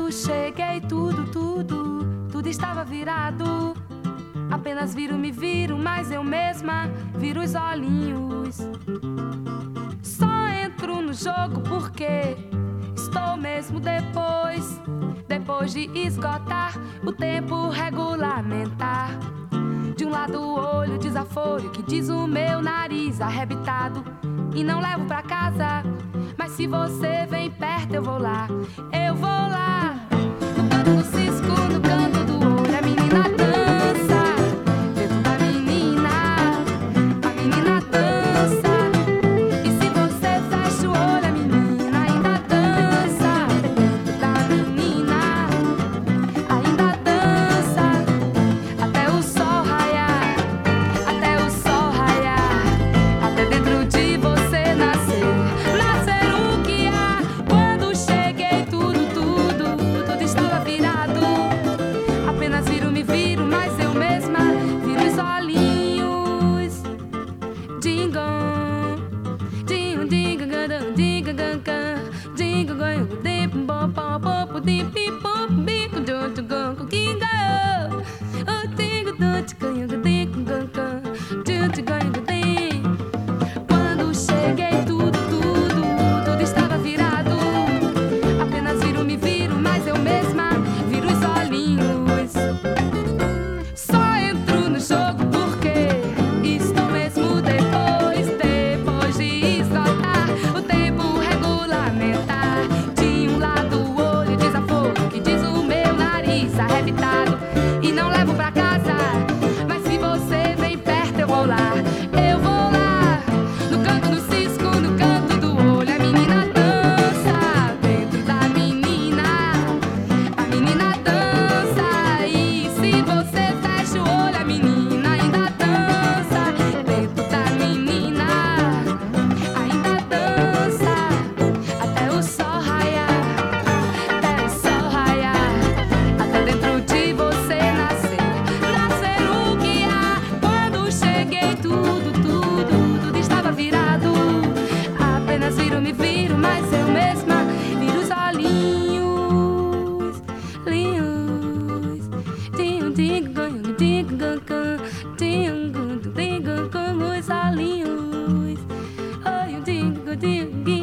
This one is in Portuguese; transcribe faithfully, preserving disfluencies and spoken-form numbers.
Quando cheguei, tudo, tudo, tudo estava virado. Apenas viro, me viro, mas eu mesma viro os olhinhos. Só entro no jogo porque estou mesmo depois, depois de esgotar o tempo regulamentar. De um lado o olho desaforo que diz o meu nariz arrebitado e não levo pra casa. Mas se você vem perto eu vou lá, eu vou lá. No canto do cisco, no canto do olho, a menina dança. Dentro da menina, a menina dança. E se você fecha o olho, a menina ainda dança. Dentro da menina, ainda dança. Até o sol raiar, até o sol raiar. Até dentro de você nascer, nascer o que há. Quando cheguei, tudo, tudo, tudo estava virado. Apenas viro, me viro, mas eu mesma viro os olhinhos. Dingam, ding, ding, ding, ding, ding, ding, ding, bom, bom, bom, ding, bim, bom, bim, dum, dum, dum, ding, oh, ding, dum, ding, ding, ding, ding, ding, ding. Quando cheguei, tudo, tudo, tudo estava virado. Apenas viro, me viro, mas eu mesma viro os olhinhos. Só entro no jogo porque estou mesmo depois, depois de esgotar o tempo regulamentar. De um lado o olho desaforo que diz o meu nariz arrebitado e não levo pra casa. Mas se você vem perto eu vou lá, eu vou lá. No canto do cisco, no canto do olho, a menina dança. Dentro da menina, a menina dança. E se você fecha o olho, a menina ainda dança. Dentro da menina, ainda dança. Até o sol raiar, até o sol raiar. Até dentro de você nascer, nascer o que há. Quando cheguei, tudo, tudo, tudo estava virado. Apenas viro, me viro, mas eu mesma viro os olhinhos. Linhos, tinho, tinho, ganho, tinho, ganho, tinho, tinho, ganho, os olhinhos. Ai, eu tinho, tinho,